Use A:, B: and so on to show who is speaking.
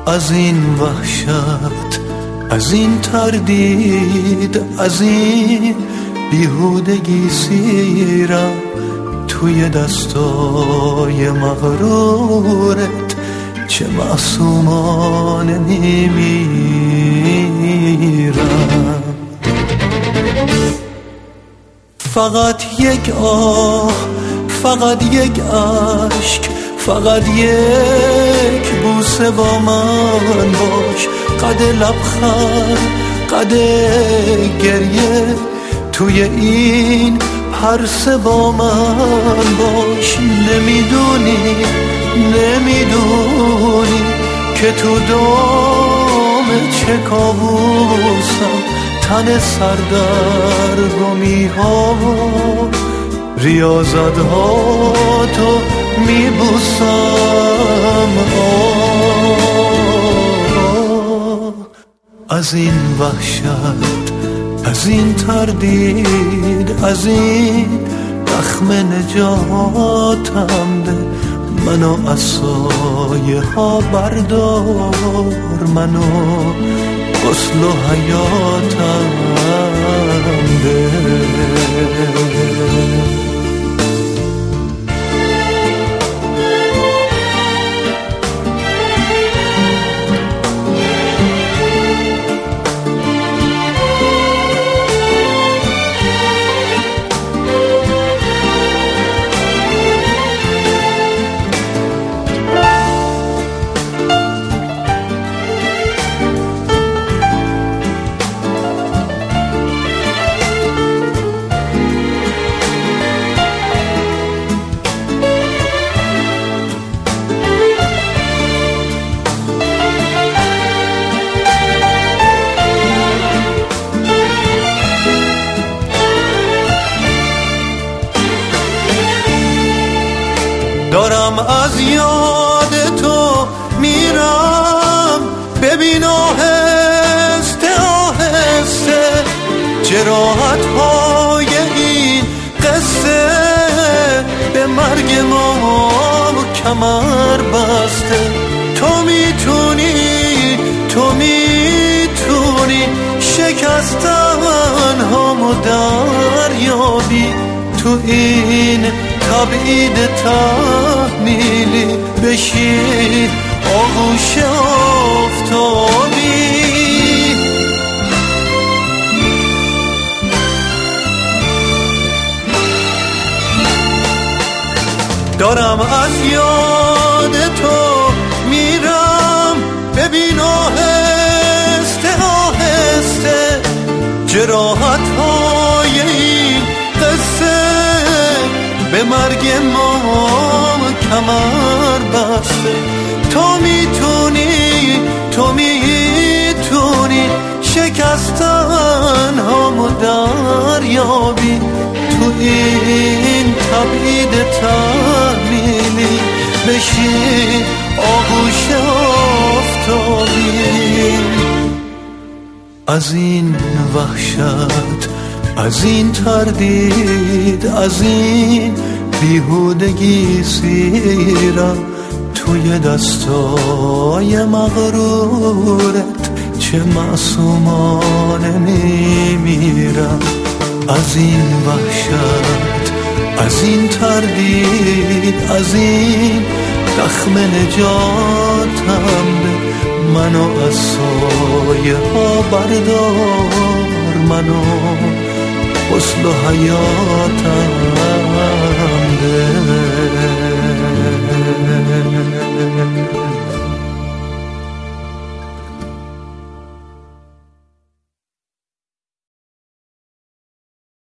A: از این وحشت، از این تردید، از این بیهودگی سیرم توی دستای مغرورت چه معصومانه میمیرم. فقط یک آه، فقط یک عشق، فقط یک بوسه با من باش، قد لبخند، قد گریه توی این پرسه با من باش. نمیدونی که تو دام چه کابوسم، تن سردرگمی ها ریاضت ها تو میبوسم. از این وحشت، از این تردید، از این زخم نجاتم ده، منو از سایه ها بردار، منو غسل و حیاتم ده. دارم از یاد تو میرم، ببین آهسته آهسته جراحت های این قصه، به مرگ ما کمر بسته. تو میتونی شکستن هامو دریابی، تو این تبعید تحمیلی بشی آغوش آفتابی. دارم از یاد تو میرم، ببین آهسته آهسته جراحت های این قصه، به مرگ ما کمر بسته. تو میتونی شکستن هامو دریابی، تو این تبعید تحمیلی بشی آغوش آفتابی. از این وحشت، از این تردید، از این بیهودگی سیرم توی دستای مغرورت چه معصومانه میمیرم. از این وحشت، از این تردید، از این زخم نجاتم ده، منو از سایه ها بردار، منو غسل و حیاتم